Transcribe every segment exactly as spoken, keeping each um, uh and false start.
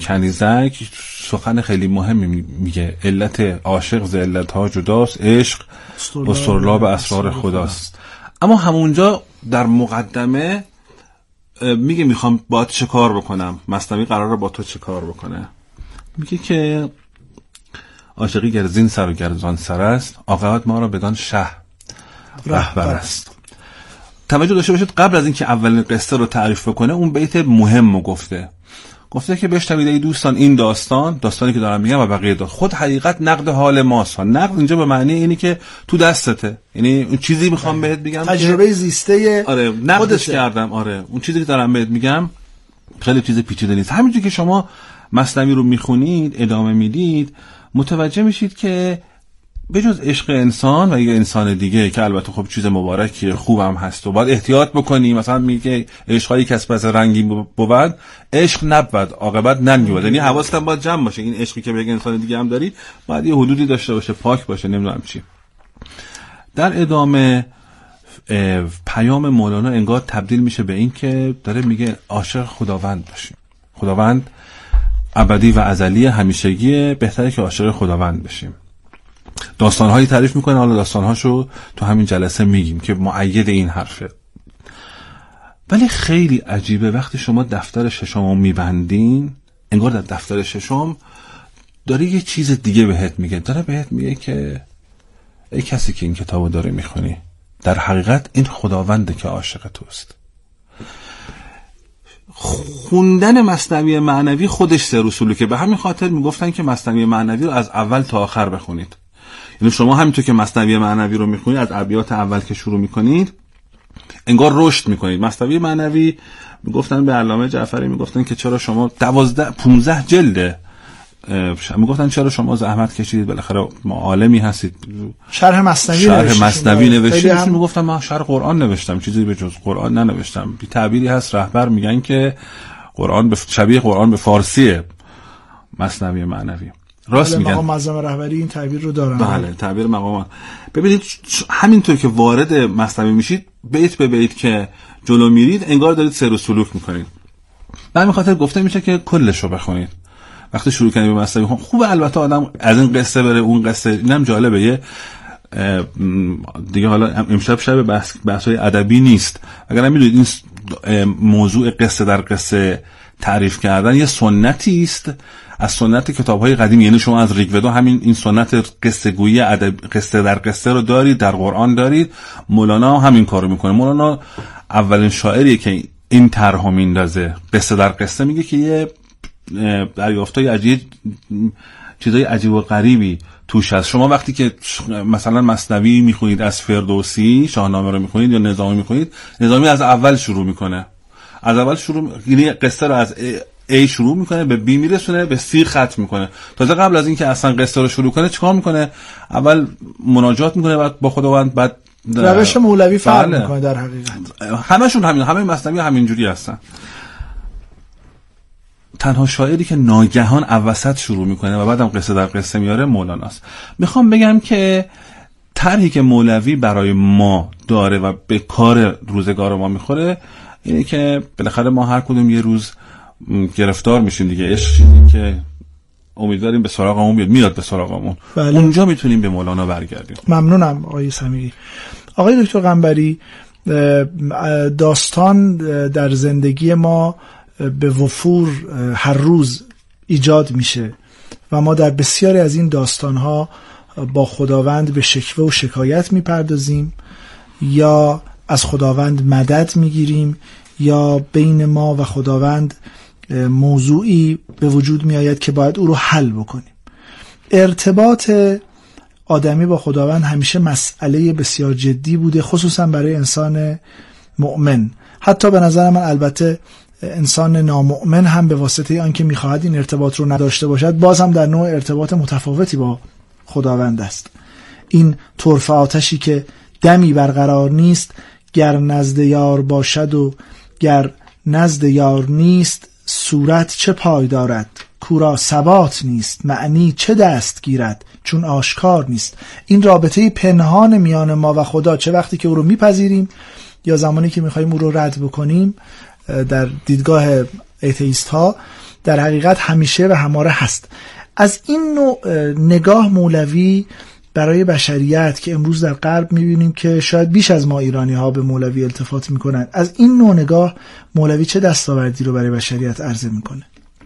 کنیزک سخن خیلی مهمی میگه، علت عاشق ز علتها جداست، عشق اسطرلاب اسرار خداست. اما همونجا در مقدمه میگه میخوام با تو چه کار بکنم، مثنوی قراره با تو چه کار بکنه. میگه که عاشقی گر زین سر و گر زان سر است، عاقبت ما را بدان شه رهبر است. توجه داشته باشید قبل از اینکه اولین قصه رو تعریف بکنه اون بیت مهم رو گفته گفته که بشنوید ای دوستان این داستان، داستانی که دارم میگم و بقیه داستان، خود حقیقت نقد حال ماست. نقد اینجا به معنی اینی که تو دستته، یعنی اون چیزی میخوام بهت بگم تجربه زیسته آره نقدش کردم. آره اون چیزی که دارم بهت میگم خیلی چیز پیچیده نیست. همینجوری که شما مثنوی رو میخونید ادامه میدید متوجه میشید که بجز عشق انسان و یه انسان دیگه که البته خب چیز مبارکیه خوبم هست و باید احتیاط بکنی، مثلا میگه عشقای کسب از رنگین بود عشق نبود عاقبت ننگی بود، یعنی حواست باید جمع باشه این عشقی که به یه انسان دیگه هم داری باید یه حدودی داشته باشه، پاک باشه، نمیدونم چی. در ادامه پیام مولانا انگار تبدیل میشه به این که داره میگه عاشق خداوند باشیم، خداوند ابدی و ازلی همیشگیه، بهتره که عاشق خداوند بشیم. داستان‌هایی تعریف میکنه، حالا داستان‌هاشو تو همین جلسه میگیم که مؤید این حرفه. ولی خیلی عجیبه وقتی شما دفتر ششم میبندین انگار در دفتر ششم داره یه چیز دیگه بهت میگه، داره بهت میگه که ای کسی که این کتابو داره میخونی در حقیقت این خداونده که عاشق توست. خوندن مثنوی معنوی خودش سر و سلوکه، به همین خاطر میگفتن که مثنوی معنوی رو از اول تا آخر بخونید. یعنی شما همینطور که مثنوی معنوی رو میخونید از ابیات اول که شروع میکنید انگار رشد میکنید. مثنوی معنوی میگفتن به علامه جعفری میگفتن که چرا شما دوازده پونزده جلده، میگفتن چرا شما زحمت کشیدید بالاخره ما عالمی هستید شرح مثنوی شرح مثنوی نوشتید. هم... میگفتم من شرح قرآن نوشتم، چیزی به جز قرآن ننوشتم. بی تعبیری هست رهبر میگن که قرآن به شبیه قرآن به فارسیه مثنوی معنوی. راست میگن مقام معظم رهبری این تعبیر رو دارن. بله تعبیر مقام. ببینید همینطور که وارد مثنوی میشید بیت به بیت که جلو میرید انگار دارید سیر و سلوک میکنید. به همین خاطر گفته میشه که کلش رو بخونید. وقتی شروع کنید به مثنوی خوبه البته آدم از این قصه بره اون قصه، اینم جالبه. یه دیگه حالا امشب شب بحث بحث‌های ادبی نیست، اگر میدونید این موضوع قصه در قصه تعریف کردن یه سنتی است از سنت کتاب‌های قدیم. یعنی شما از ریگودا همین این سنت قصه گویی ادب قصه در قصه رو دارید، در قرآن دارید. مولانا همین کارو میکنه. مولانا اولین شاعریه که این طرح میندازه، قصه در قصه میگه که یه دریافتای عجیب چیزای عجیب و غریبی توش هست. شما وقتی که مثلا مثنوی میخونید از فردوسی شاهنامه رو میخونید یا نظامی میخونید، نظامی از اول شروع میکنه، از اول شروع یعنی قصه رو از A شروع میکنه به B میرسونه به C ختم میکنه. تازه قبل از اینکه اصلا قصه رو شروع کنه چیکار میکنه؟ اول مناجات میکنه بعد با خداوند، بعد روش مولوی فرق میکنه. در حقیقت همشون همین، همه مثنوی همینجوری هستن. تنها شاعری که ناگهان اوسط شروع میکنه و بعدم قصه در قصه میاره مولاناست. میخوام بگم که طرحی که مولوی برای ما داره و به کار روزگار ما میخوره اینه که بالاخره ما هر کدوم یه روز گرفتار میشیم دیگه. عشق چیزی که امیدواریم به سراغمون بیاد، میاد به سراغمون. بله. اونجا میتونیم به مولانا برگردیم. ممنونم آقای سمیری. آقای دکتر قنبری، داستان در زندگی ما به وفور هر روز ایجاد میشه و ما در بسیاری از این داستانها با خداوند به شکوه و شکایت میپردازیم یا از خداوند مدد میگیریم یا بین ما و خداوند موضوعی به وجود می آید که باید او رو حل بکنیم. ارتباط آدمی با خداوند همیشه مسئله بسیار جدی بوده، خصوصا برای انسان مؤمن. حتی به نظر من البته انسان نامؤمن هم به واسطه آنکه می‌خواهد این ارتباط رو نداشته باشد باز هم در نوع ارتباط متفاوتی با خداوند است. این طرف آتشی که دمی برقرار نیست، گر نزد یار باشد و گر نزد یار نیست، صورت چه پای دارد کورا ثبات نیست، معنی چه دست گیرد چون آشکار نیست. این رابطه پنهان میان ما و خدا، چه وقتی که او رو میپذیریم یا زمانی که میخوایم او رو رد بکنیم، در دیدگاه ایتئیست ها در حقیقت همیشه و هماره هست. از این نوع نگاه مولوی برای بشریت که امروز در غرب میبینیم که شاید بیش از ما ایرانی ها به مولوی التفات میکنن، از این نوع نگاه مولوی چه دستاوردی رو برای بشریت عرضه میکنه؟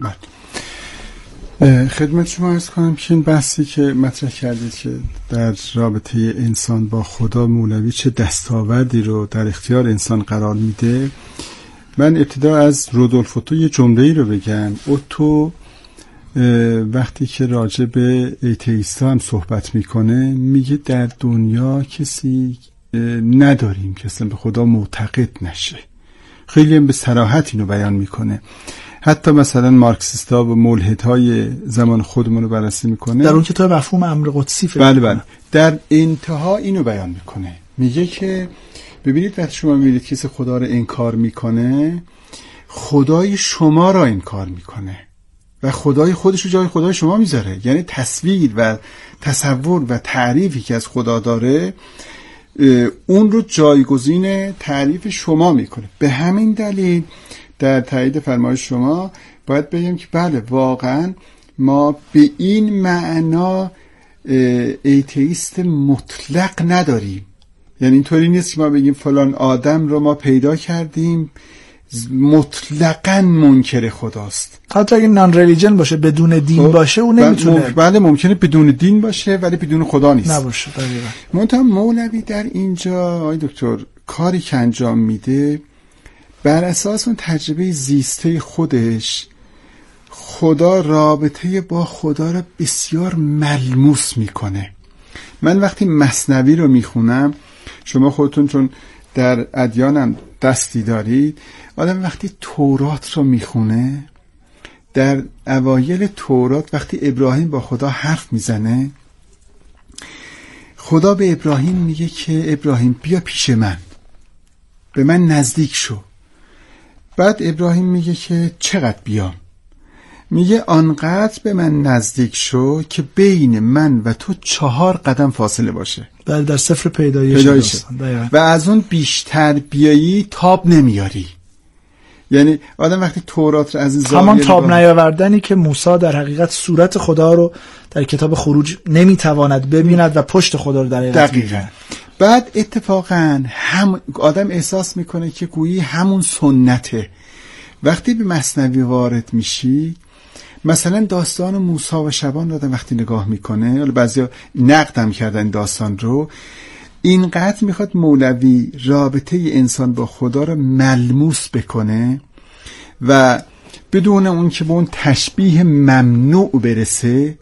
خدمت شما عرض کنم که این بحثی که مطرح کردید که در رابطه انسان با خدا مولوی چه دستاوردی رو در اختیار انسان قرار میده، من ابتدا از رودولف اوتو یه جمله‌ای رو بگم. اوتو وقتی که راجع به ایتئیستا هم صحبت میکنه میگه در دنیا کسی نداریم که اصلا به خدا معتقد نشه. خیلی هم به صراحت اینو بیان میکنه. حتی مثلا مارکسیستا و ملحدهای زمان خودمون رو بررسی میکنه در اون کتاب مفهوم امر قدسی فکر بله بله در انتها اینو بیان میکنه، میگه که ببینید وقتی شما میبینید کسی خدا رو انکار میکنه، خدای شما را انکار میکنه و خدای خودش رو جای خدای شما میذاره. یعنی تصویر و تصور و تعریفی که از خدا داره اون رو جایگزین تعریف شما میکنه. به همین دلیل در تایید فرمایش شما باید بگیم که بله واقعا ما به این معنا ایتئیست مطلق نداریم. یعنی اینطوری نیست که ما بگیم فلان آدم رو ما پیدا کردیم مطلقاً منکر خداست. حتی اگه نان ریلیجن باشه، بدون دین باشه، اون نمیتونه. بله ممکنه بدون دین باشه ولی بدون خدا نیست. نباشه. دقیقاً. منتها مولوی در اینجا آقای دکتر کاری که انجام میده بر اساس اون تجربه زیسته خودش، خدا رابطه با خدا را بسیار ملموس میکنه. من وقتی مثنوی رو میخونم، شما خودتون چون در ادیانم دستی دارید، آدم وقتی تورات رو میخونه، در اوایل تورات وقتی ابراهیم با خدا حرف میزنه، خدا به ابراهیم میگه که ابراهیم بیا پیش من، به من نزدیک شو. بعد ابراهیم میگه که چقدر بیام؟ میگه آنقدر به من نزدیک شو که بین من و تو چهار قدم فاصله باشه. بله در سفر پیدایش, پیدایش. و از اون بیشتر بیایی تاب نمیاری. یعنی آدم وقتی تورات رو از این زاویه همان تاب نیاوردنی که موسی در حقیقت صورت خدا رو در کتاب خروج نمیتواند ببیند و پشت خدا رو در حقیقت می‌بیند. بعد اتفاقا هم آدم احساس میکنه که گویی همون سنته. وقتی به مثنوی وارد میشی، مثلا داستان موسی و شبان رو وقتی نگاه میکنه، حالا بعضیا نقد هم کردن داستان رو، اینقدر میخواد مولوی رابطه انسان با خدا رو ملموس بکنه و بدون اون که به اون تشبیه ممنوع برسه،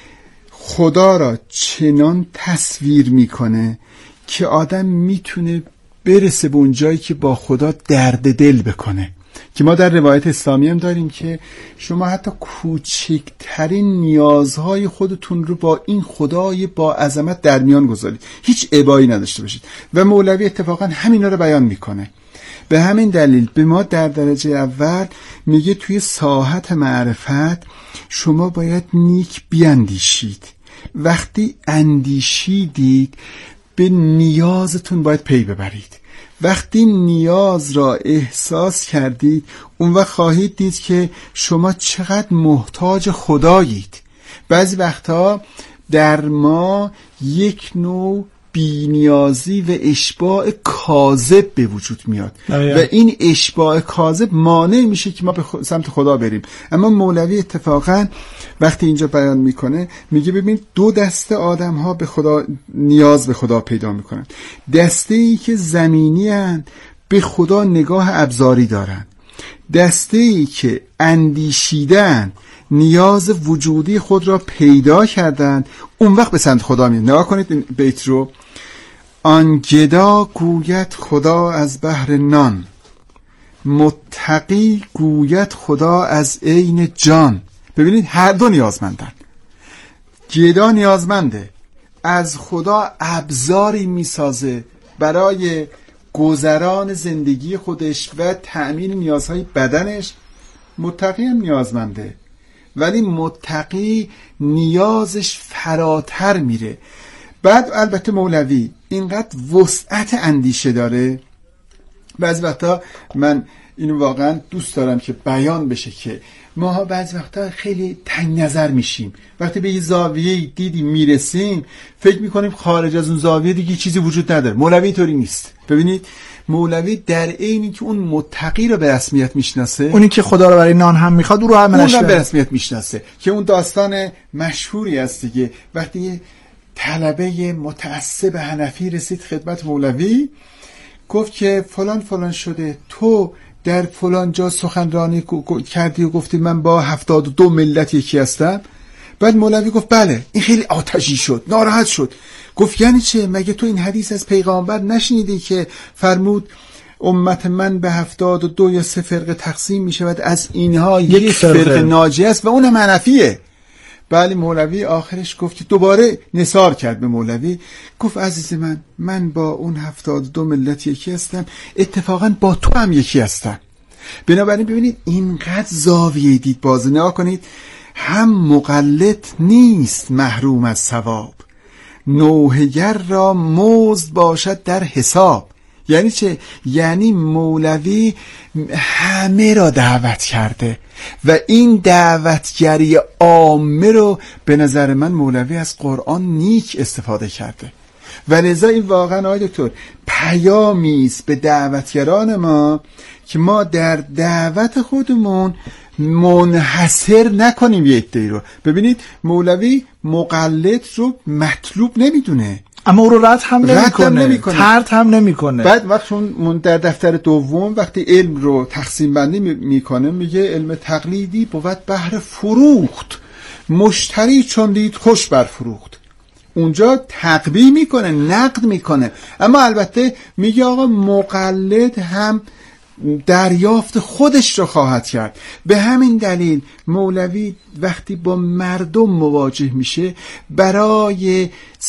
خدا را چنان تصویر میکنه که آدم میتونه برسه به اون جایی که با خدا درد دل بکنه. که ما در روایت اسلامی هم داریم که شما حتی کوچکترین نیازهای خودتون رو با این خدای با عظمت در میان گذارید، هیچ ابایی نداشته باشید. و مولوی اتفاقا همینا رو بیان میکنه. به همین دلیل به ما در درجه اول میگه توی ساحت معرفت شما باید نیک بیاندیشید. وقتی اندیشیدید به نیازتون باید پی ببرید. وقتی نیاز را احساس کردید، اون وقت خواهید دید که شما چقدر محتاج خدایید. بعضی وقتها در ما یک نوع بی‌نیازی و اشباع کاذب به وجود میاد و این اشباع کاذب مانع میشه که ما به سمت خدا بریم. اما مولوی اتفاقا وقتی اینجا بیان میکنه میگه ببین دو دسته آدم ها به خدا نیاز به خدا پیدا میکنن. دسته ای که زمینی هستند به خدا نگاه ابزاری دارن، دسته ای که اندیشیدن نیاز وجودی خود را پیدا کردن، اون وقت به سمت خدا میاد. نگاه کنید این بیت رو: آن گدا گوید خدا از بحر نان، متقی گوید خدا از عین جان. ببینید هر دو نیازمندن. گدا نیازمنده، از خدا ابزاری میسازه برای گذران زندگی خودش و تأمین نیازهای بدنش. متقی هم نیازمنده، ولی متقی نیازش فراتر میره. بعد البته مولوی اینقدر وسعت اندیشه داره. بعضی وقتا من اینو واقعا دوست دارم که بیان بشه که ما بعضی وقتا خیلی تنگ نظر میشیم، وقتی به یه زاویه دیدی میرسیم فکر میکنیم خارج از اون زاویه دیگه چیزی وجود نداره. مولوی طوری نیست. ببینید مولوی در عینی که اون متقی رو به رسمیت میشناسه، اونی که خدا رو برای نان هم میخواد اون رو هم اون رو به رسمیت میشناسه، که اون داستان مشهوری است دیگه. وقتی یه طلبه متعصب حنفی رسید خدمت مولوی، گفت که فلان فلان شده، تو در فلان جا سخنرانی کردی و گفتی من با هفتاد و دو ملت یکی هستم. بعد مولوی گفت بله. این خیلی آتشی شد، ناراحت شد، گفت یعنی چه؟ مگه تو این حدیث از پیغامبر نشنیدی که فرمود امت من به هفتاد و دو یا سه فرقه تقسیم می شود، از اینها یک, یک فرقه, فرقه ناجی است و اونم حنفیه. بله مولوی آخرش گفت که دوباره نثار کرد به مولوی، گفت عزیز من، من با اون هفتاد و دو ملت یکی هستم، اتفاقا با تو هم یکی هستم. بنابراین ببینید اینقدر زاویه دید باز نگاه کنید. هم مقلد نیست محروم از ثواب، نوحه‌گر را مزد باشد در حساب. یعنی چه؟ یعنی مولوی همه را دعوت کرده و این دعوتگری عامه رو به نظر من مولوی از قرآن نیک استفاده کرده و لذا این واقعا آقای دکتر پیامی است به دعوتگران ما که ما در دعوت خودمون منحصر نکنیم یک عده‌ای رو. ببینید مولوی مقلد رو مطلوب نمیدونه، اما او رو رد هم نمیکنه، طرد هم نمیکنه. بعد وقتی اون در دفتر دوم وقتی علم رو تقسیم بندی میکنه میگه علم تقلیدی بود بهر فروخت، مشتری چون دید خوش بر فروخت. اونجا تقبیح میکنه، نقد میکنه، اما البته میگه آقا مقلد هم دریافت خودش رو خواهد کرد. به همین دلیل مولوی وقتی با مردم مواجه میشه برای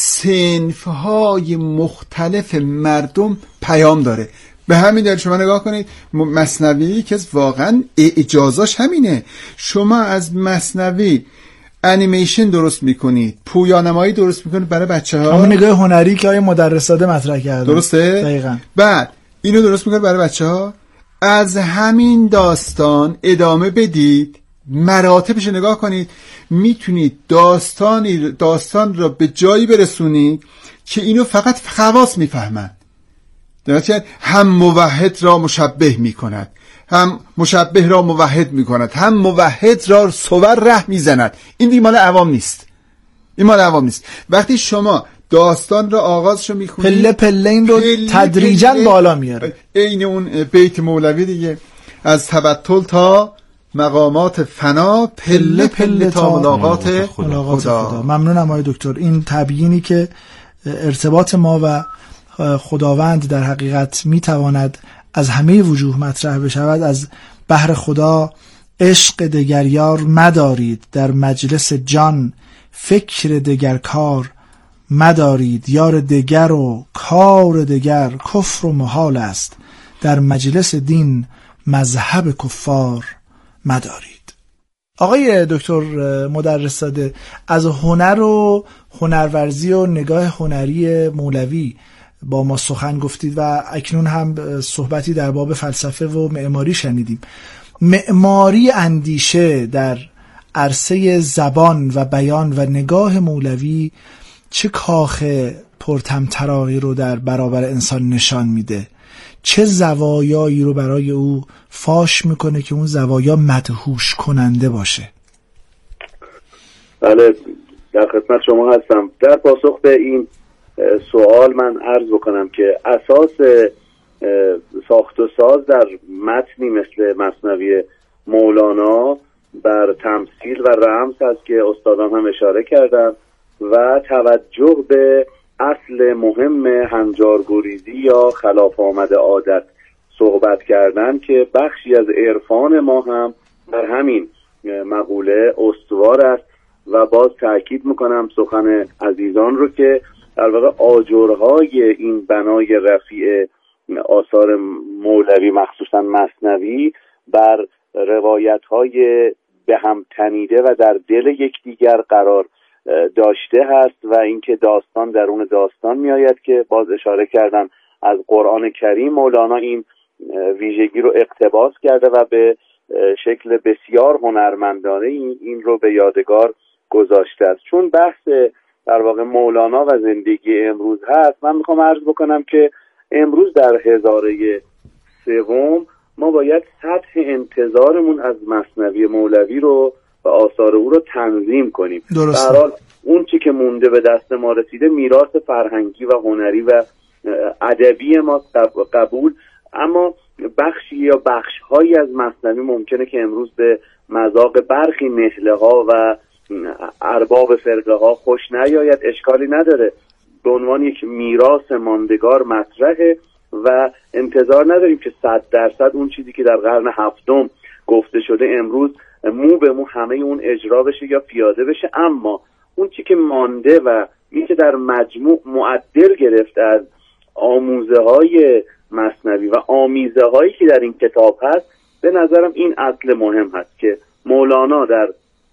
صنفهای مختلف مردم پیام داره. به همین دلیل شما نگاه کنید مثنوی که واقعا اجازاش همینه، شما از مثنوی انیمیشن درست میکنید، پویانمایی درست میکنید برای بچه ها، همون نگاه هنری که آیه مدرساده مطرح کردن، درسته؟ دقیقاً. بعد اینو درست میکنید برای بچه ها، از همین داستان ادامه بدید، مراتبش نگاه کنید، میتونید داستانی داستان را به جایی برسونید که اینو فقط خواص میفهمن. درسته؟ هم موحد را مشبه میکند، هم مشبه را موحد میکند، هم موحد را صور ره میزند. این دیگه مال عوام نیست، این مال عوام نیست. وقتی شما داستان رو آغازشو میخونید پله پله این رو تدریجاً بالا میاره، عین اون بیت مولوی دیگه، از تبتل تا مقامات فنا، پله پله تا ملاقات خدا. خدا. ممنونم آقای دکتر. این تبیینی که ارتباط ما و خداوند در حقیقت میتواند از همه وجوه مطرح بشود، از بحر خدا عشق دگریار مدارید، در مجلس جان فکر دگر کار مدارید، یار دگر و کار دگر کفر و محال است، در مجلس دین مذهب کفار مدارید. آقای دکتر مدرس‌زاده، از هنر و هنرورزی و نگاه هنری مولوی با ما سخن گفتید و اکنون هم صحبتی در باب فلسفه و معماری شنیدیم. معماری اندیشه در عرصه زبان و بیان و نگاه مولوی چه کاخ پرطمطراقی رو در برابر انسان نشان میده؟ چه زوایایی رو برای او فاش میکنه که اون زوایا مدهوش کننده باشه؟ بله، در خدمت شما هستم. در پاسخ به این سوال من عرض بکنم که اساس ساخت و ساز در متنی مثل مثنوی مولانا بر تمثیل و رمز هست که استادان هم اشاره کردن و توجه به اصل مهم هنجارگریزی یا خلاف آمد عادت صحبت کردن که بخشی از عرفان ما هم در همین مقوله استوار است. و باز تأکید میکنم سخن عزیزان رو که در واقع آجرهای این بنای رفیع آثار مولوی مخصوصا مثنوی بر روایت‌های به هم تنیده و در دل یکدیگر قرار داشته هست و اینکه داستان درون داستان میآید که باز اشاره کردم از قرآن کریم مولانا این ویژگی رو اقتباس کرده و به شکل بسیار هنرمندانه این, این رو به یادگار گذاشته است. چون بحث در واقع مولانا و زندگی امروز هست، من میخوام عرض بکنم که امروز در هزاره سوم ما باید سطح انتظارمون از مثنوی مولوی رو و آثار او رو تنظیم کنیم. درسته. به هر حال اون چی که مونده به دست ما رسیده میراث فرهنگی و هنری و ادبی ما قبول، اما بخشی یا بخش‌هایی از مثنوی ممکنه که امروز به مذاق برخی نهله‌ها و ارباب فرقه‌ها خوش نیاید. اشکالی نداره، به عنوان یک میراث ماندگار مطرحه و انتظار نداریم که صد درصد اون چیزی که در قرن هفتم گفته شده امروز مو به مو همه اون اجرا بشه یا پیاده بشه، اما اون چی که مانده و میشه در مجموع معدل گرفت از آموزه های مثنوی و آمیزه هایی که در این کتاب هست، به نظرم این اصل مهم هست که مولانا در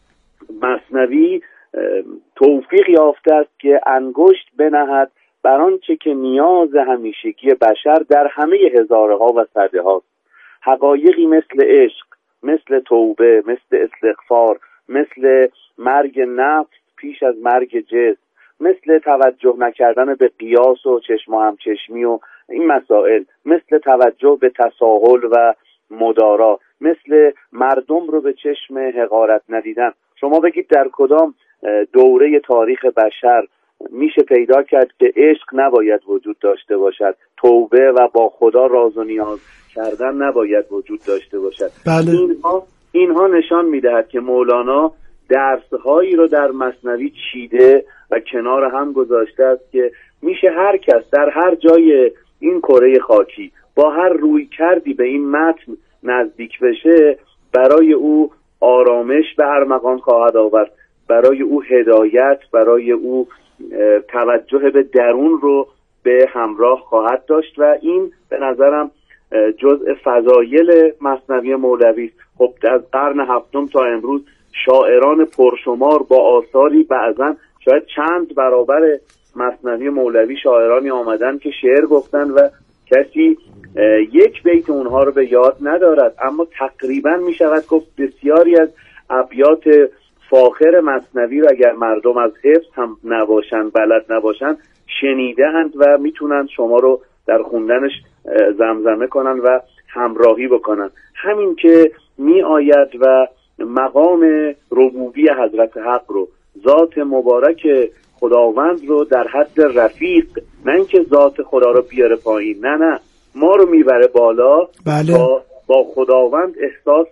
مثنوی توفیق یافته است که انگشت بنهد بر آنچه که نیاز همیشگی بشر در همه هزاره ها و صده هاست. حقایقی مثل عشق، مثل توبه، مثل استغفار، مثل مرگ نفس پیش از مرگ جسم، مثل توجه نکردن به قیاس و چشم و همچشمی و این مسائل، مثل توجه به تساهل و مدارا، مثل مردم رو به چشم حقارت ندیدن. شما بگید در کدام دوره تاریخ بشر میشه پیدا کرد که عشق نباید وجود داشته باشد، توبه و با خدا راز و نیاز کردن نباید وجود داشته باشد. بله. اینها اینها نشان میدهد که مولانا درسهایی رو در مثنوی چیده و کنار هم گذاشته است که میشه هر کس در هر جای این کره خاکی با هر روی کردی به این متن نزدیک بشه، برای او آرامش به هر مقام خواهد آورد، برای او هدایت، برای او توجه به درون رو به همراه خواهد داشت و این به نظرم جزء فضایل مثنوی مولوی است. خب از قرن هفتم تا امروز شاعران پرشمار با آثاری بعضن شاید چند برابر مثنوی مولوی شاعرانی آمدن که شعر گفتن و کسی یک بیت اونها رو به یاد ندارد، اما تقریبا می شود گفت بسیاری از ابیات فاخر مثنوی رو اگر مردم از حفظ هم نباشن، بلد نباشن، شنیده اند و میتونن شما رو در خوندنش زمزمه کنن و همراهی بکنن. همین که می آید و مقام ربوبی حضرت حق رو، ذات مبارک خداوند رو در حد رفیق، نه اینکه ذات خدا رو بیاره پایین، نه نه ما رو میبره بالا. بله. با, با خداوند احساس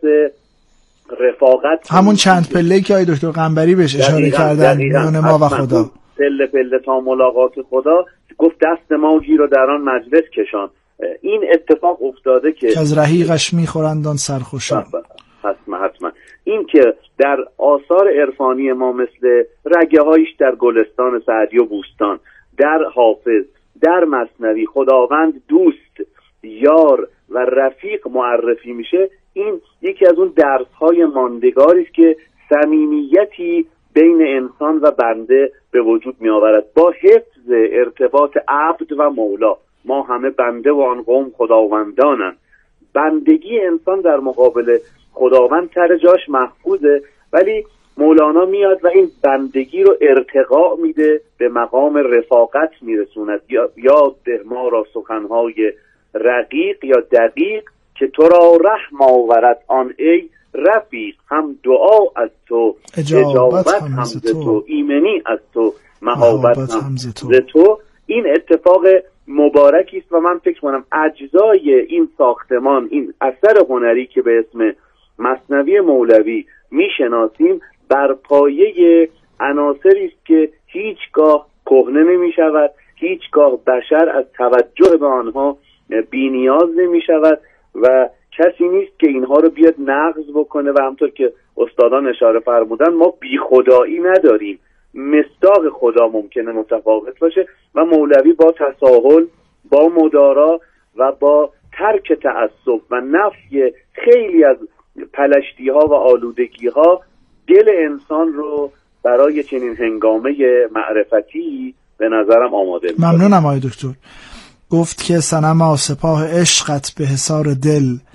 رفاقت، همون چند پله که آقای دکتر قنبری بهش اشاره کردن میان ما و خدا، پله پله تا ملاقات خدا، گفت دست ما گیر و در آن مجلس کشان. این اتفاق افتاده که از رحیقش میخورندان سرخوشان. حتما حتما این که در آثار عرفانی ما مثل رگه هایش در گلستان سعدی و بوستان، در حافظ، در مثنوی خداوند دوست، یار و رفیق معرفی میشه، این یکی از اون درس های ماندگاری است که صمیمیتی بین انسان و بنده به وجود می آورد با حفظ ارتباط عبد و مولا. ما همه بنده و آن قوم خداوندانند. بندگی انسان در مقابل خداوند سر جاش محفوظه، ولی مولانا میاد و این بندگی رو ارتقا میده، به مقام رفاقت میرسوند. یاد ده ما را سخنهای رقیق یا دقیق که تو را رحم آورد آن ای رفیق. هم دعا از تو، اجابت هم ز تو، ایمنی از تو، مهابت هم ز تو. این اتفاق مبارکی است و من فکر کنم اجزای این ساختمان، این اثر هنری که به اسم مثنوی مولوی میشناسیم، بر پایه عناصری است که هیچگاه کهنه نمی شود، هیچگاه بشر از توجه به آنها بی‌نیاز نمی شود و کسی نیست که اینها رو بیاد نقض بکنه. و همطور که استادان اشاره فرمودن ما بی خدایی نداریم، مصداق خدا ممکنه متفاوت باشه و مولوی با تساهل، با مدارا و با ترک تعصب و نفی خیلی از پلشتی ها و آلودگی ها دل انسان رو برای چنین هنگامه معرفتی به نظرم آماده می‌کنه. ممنونم آقای دکتر. گفت که صنما سپاه عشقت به حصار دل،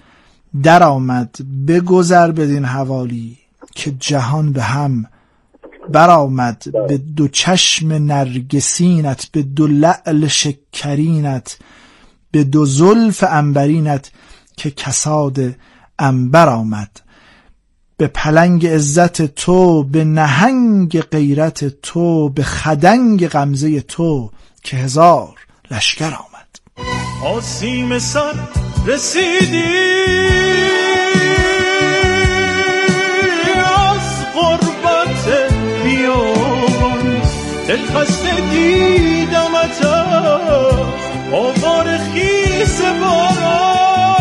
در آمد بگذر بدین حوالی، که جهان به هم برآمد. به دو چشم نرگسینت، به دو لعل شکرینت، به دو زلف عنبرینت، که کساد عنبر آمد. به پلنگ عزت تو، به نهنگ غیرت تو، به خدنگ غمزه تو، که هزار لشکر آمد. آسیم سر رسیدی از غربت بیابان، دل خسته دیدمت آوار خیس باران،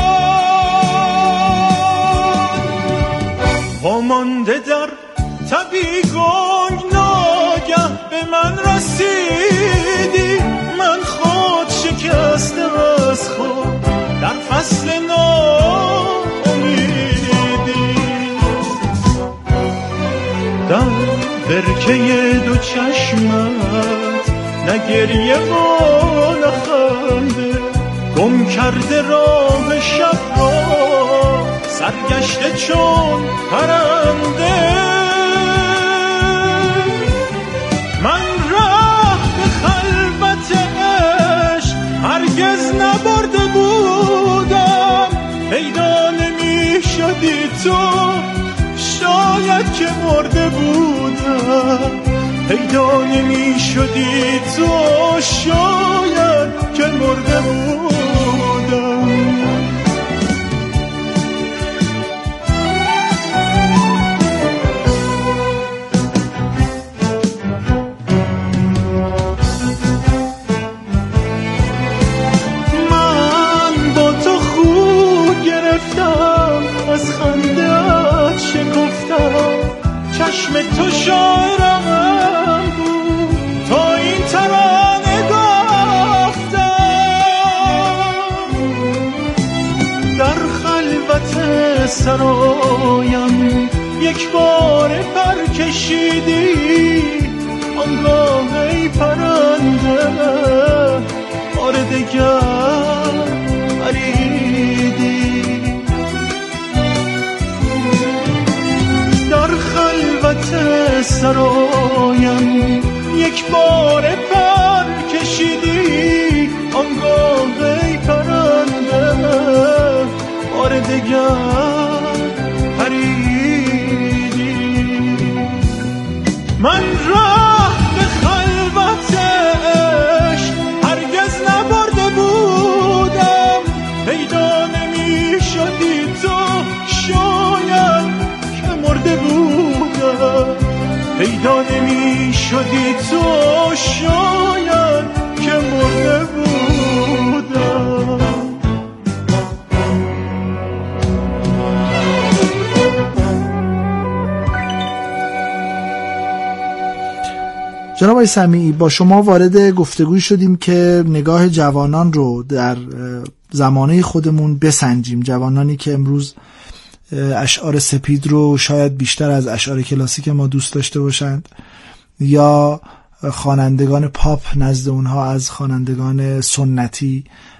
وامانده در تبی گنگ ناگه به من رسیدی. من خود شکسته از خود در فصل ناامیدی، در برکه دو چشمت نه گریه و نه خنده، گم کرده راه شب را سرگشته چون پرنده. من راه به خلوت عشق هرگز نبرده بودم، پیدا نمی شدی تو شاید که مرده بودم، پیدا نمی شدی تو شاید که مرده بودم. من با تو خود گرفتم، از خنده‌ات شکفتم، چشم تو شاعرم بود تا این ترانه گفتم. در خلوت سرایم یک بار پر کشیدی، آنگاه ای پرنده بار دگر پریدی. در خلوت سرایم یک بار پر کشیدی، آنگاه ای پرنده بار دگر پریدی. من راه به خلوت عشق هرگز نبرده بودم، پیدا نمی شدی تو شاید که مرده بودم، پیدا نمی شدی تو شاید که مرده بودم. جناب آقای سمیعی، با شما وارد گفتگوی شدیم که نگاه جوانان رو در زمانه خودمون بسنجیم، جوانانی که امروز اشعار سپید رو شاید بیشتر از اشعار کلاسیک ما دوست داشته باشند، یا خوانندگان پاپ نزد اونها از خوانندگان سنتی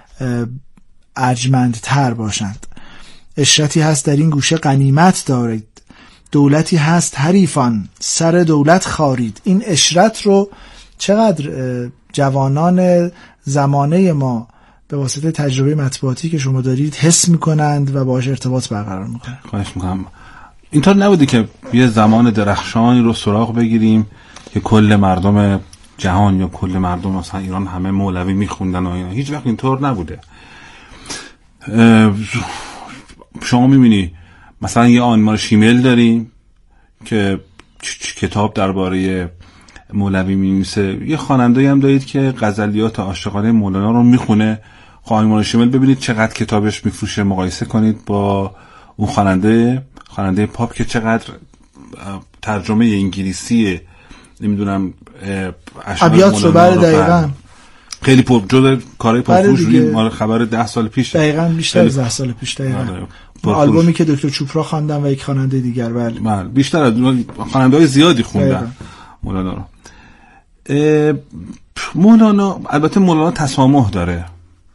ارجمندتر باشند. اشرتی هست در این گوشه غنیمت دارید، دولتی هست حریفان سر دولت خارید. این اشرت رو چقدر جوانان زمانه ما به واسطه تجربه مطبوعاتی که شما دارید حس میکنند و باهاش ارتباط برقرار میکنند؟ خواهش میکنم. اینطور نبوده که یه زمان درخشانی رو سراغ بگیریم که کل مردم جهان یا کل مردم مثلا ایران همه مولوی میخوندن و اینا. هیچ وقت اینطور نبوده. شما میبینی مثلا یه آنمار شیمل داریم که کتاب درباره مولوی می‌نویسه، یه خواننده هم دارید که غزلیات عاشقانه مولانا رو میخونه. آنمار شیمل ببینید چقدر کتابش میفروشه، مقایسه کنید با اون خواننده خواننده پاپ که چقدر ترجمه انگلیسی نمیدونم ابیات رو بر دقیقاً خیلی پاپ جدا کارهای پاپوش روی مال خبر ده سال پیش، دقیقاً بیشتر از ده سال پیش دقیقاً آلبومی که دکتر چوپرا خواندن و یک خواننده دیگر. بله بله بیشتر از خواننده‌های زیادی خوندن مولانا رو. مولانا البته مولانا تسامح داره،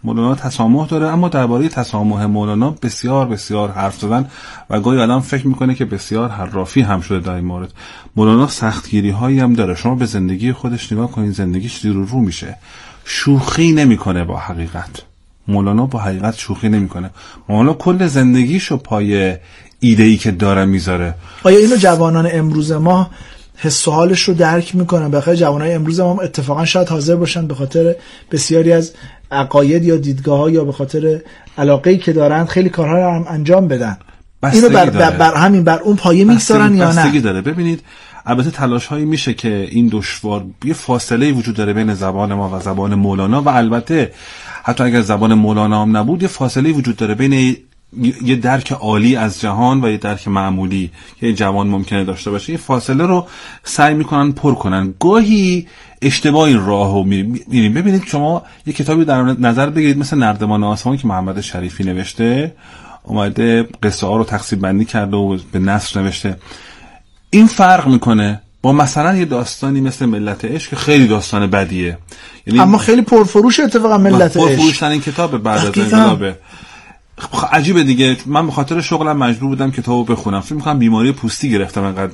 مولانا تسامح داره، اما درباره تسامح مولانا بسیار بسیار حرف زدن و گاهی آدم فکر میکنه که بسیار حرافی هم شده در این مورد. مولانا سختگیری هایی هم داره. شما به زندگی خودش نگاه کنید، زندگیش زیر و رو میشه، شوخی نمیکنه با حقیقت. مولانا با حقیقت شوخی نمیکنه. مولانا کل زندگیشو پای ایده‌ای که داره میذاره. آیا اینو جوانان امروز ما حس و حالش رو درک میکنن؟ بخاطر جوانای امروز ما اتفاقا شاید حاضر باشن به خاطر بسیاری از عقاید یا دیدگاه‌ها یا به خاطر علاقه‌ای که دارن خیلی کارها رو هم انجام بدن. اینو بر, بر, بر همین بر اون پایه میگذارن یا نه؟ بستگی داره. ببینید البته تلاش هایی میشه که این دشوار، یه فاصله وجود داره بین زبان ما و زبان مولانا، و البته حتی اگر زبان مولانا هم نبود یه فاصله وجود داره بین یه درک عالی از جهان و یه درک معمولی که یه جوان ممکنه داشته باشه. این فاصله رو سعی میکنن پر کنن. گاهی اشتباه این راهو میریم. ببینید شما یه کتابی در نظر بگیرید مثل نردبان آسمان که محمد شریفی نوشته، اومده قصه ها رو تقسیم بندی کرده و به نثر نوشته. این فرق میکنه با مثلا یه داستانی مثل ملت عشق که خیلی داستان بدیه، یعنی اما خیلی پرفروش اتفاقا ملت عشق. پرفروش ترین کتاب بعد از انقلابه. عجیبه دیگه. من به خاطر شغلم مجبور بودم کتابو بخونم. فکر می‌کنم بیماری پوستی گرفتم، انقدر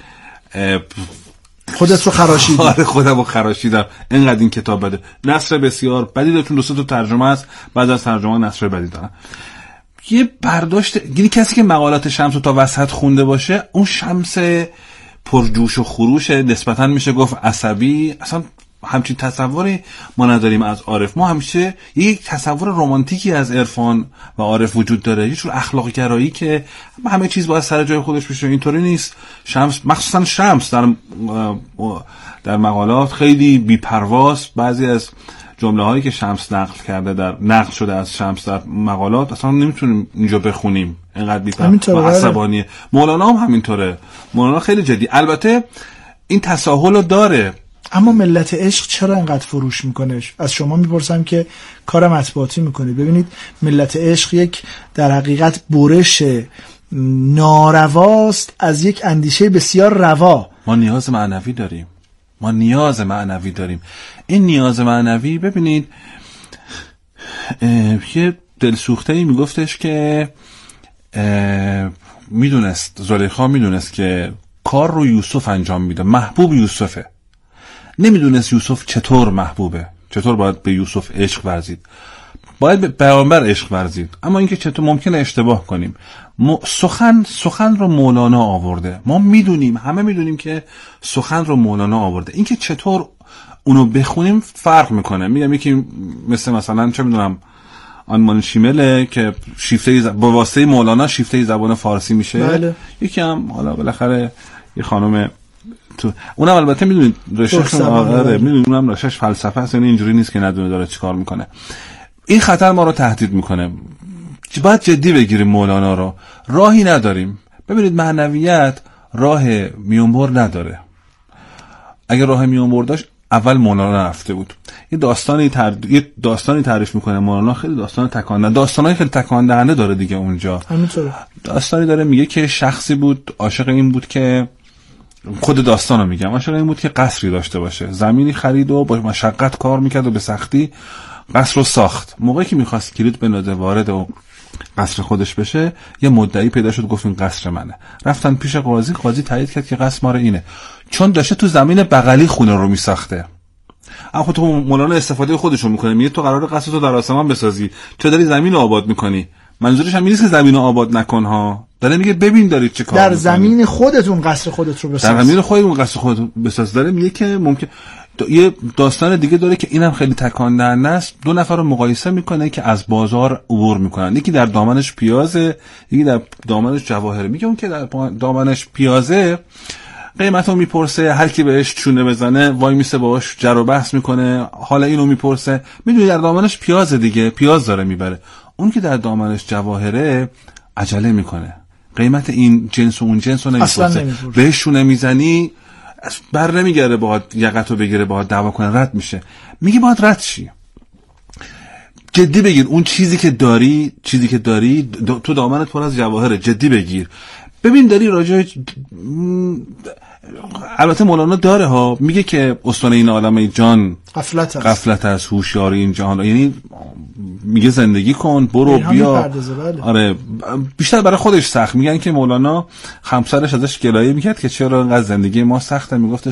خودت رو خراشیدی. آره خودمو خراشیدم، انقدر این کتاب بده. نثر بسیار بدی داره، چون دو سه تا ترجمه است، بعد از ترجمه نثر بدی داره. یه برداشت، یعنی کسی که مقالات شمس رو تا وسط خونده باشه، اون شمس پرجوش و خروش نسبتاً میشه گفت عصبی، اصلا همچین تصوری ما نداریم از عارف. ما همیشه یک تصور رمانتیکی از عرفان و عارف وجود داره، یه جور اخلاق گرایی که همه چیز باید سر جای خودش بشه. اینطوری نیست. شمس، مخصوصا شمس در در مقالات خیلی بی‌پرواست. بعضی از جمله هایی که شمس نقل کرده، در نقل شده از شمس در مقالات، اصلا نمیتونیم اینجا بخونیم، اینقدر بی‌پرواست و عصبانیه. مولانا هم همینطوره. مولانا خیلی جدی. البته این تساهل رو داره. اما ملت عشق چرا اینقدر فروش میکنه؟ از شما میپرسم که کار مطبوعاتی میکنید. ببینید ملت عشق یک در حقیقت برش نارواست از یک اندیشه بسیار روا. ما نیاز معنوی داریم. ما نیاز معنوی داریم. این نیاز معنوی، ببینید یه دلسوخته‌ای میگفتش که میدونست، زلیخا میدونست که کار رو یوسف انجام میده، محبوب یوسفه. نمیدونست یوسف چطور محبوبه، چطور باید به یوسف عشق ورزید، باید به پیامبر عشق ورزید. اما اینکه چطور ممکنه اشتباه کنیم. سخن سخن رو مولانا آورده. ما میدونیم، همه میدونیم که سخن رو مولانا آورده. اینکه چطور اونو بخونیم فرق میکنه. میگم یکی مثل مثلا چه میدونم آنمان شیمله که شیفته ز... با واسطه مولانا شیفته زبان فارسی میشه. بله. یکی هم حالا بالاخره یه خانم تو اونم البته میدونید رشش آره میدونید اونم رشش فلسفه است، یعنی اینجوری نیست که ندونه داره چیکار میکنه. این خطر ما رو تهدید میکنه. باید جدی بگیریم مولانا رو. راهی نداریم. ببینید معنویت راه میانبر نداره. اگر راه میانبر داشت اول مولانا رفته بود. یه داستانی تر... یه داستانی تعریف میکنه مولانا، خیلی داستان تکان دهنده، داستانای خیلی تکان دهنده داره دیگه اونجا. همینطوره. داستانی داره میگه که شخصی بود عاشق این بود که، خود داستانو میگم، عاشق این بود که قصری داشته باشه. زمینی خرید و با مشقت کار میکرد و به سختی قصر رو ساخت. موقعی که میخواست کلید بندازه وارد و قصر خودش بشه، یه مدعی پیدا شد گفت این قصر منه. رفتن پیش قاضی، قاضی تایید کرد که قصر ماره اینه، چون داشته تو زمین بغلی خونه رو میساخته. اما خود مولانا استفاده خودشون میکنه، میگه تو قراره قصر تو در آسمان بسازی، چرا داری زمین رو آباد میکنی؟ منظورش هم نیست که زمین رو آباد نکن ها، داره میگه ببین دارید چه کار در میکنی. زمین خودتون قصر خودت رو بساز. در زمین خودتون قصر خودت بساز. داره میگه که ممکن یه داستان دیگه داره که اینم خیلی تکان دهنده است. دو نفر رو مقایسه میکنه که از بازار عبور میکنن. یکی در دامنش پیازه، یکی در دامنش جواهره. میگه اون که در دامنش پیازه قیمتو میپرسه، هر کی بهش چونه بزنه وای میسه باهاش جر و بحث میکنه، حالا اینو میپرسه. میدونی در دامنش پیازه دیگه، پیاز داره میبره. اون که در دامنش جواهره عجله میکنه، قیمت این جنس و اون جنس رو نمیپرسه. بهش چونه میزنی بر نمیگره، باهات یقتو بگیره، باهات دعوا کنه، رد میشه. میگه باهات رد شی. جدی بگیر اون چیزی که داری، چیزی که داری تو دامنت پر از جواهره، جدی بگیر. ببین داری راجع البته مولانا داره ها، میگه که استون این عالم جان غفلت است، غفلت از هوشیاری این جهان، یعنی میگه زندگی کن، برو بیا. آره بیشتر برای خودش سخت. میگن که مولانا همسرش ازش گلایه میکرد که چرا انقدر زندگی ما سخته، میگفتش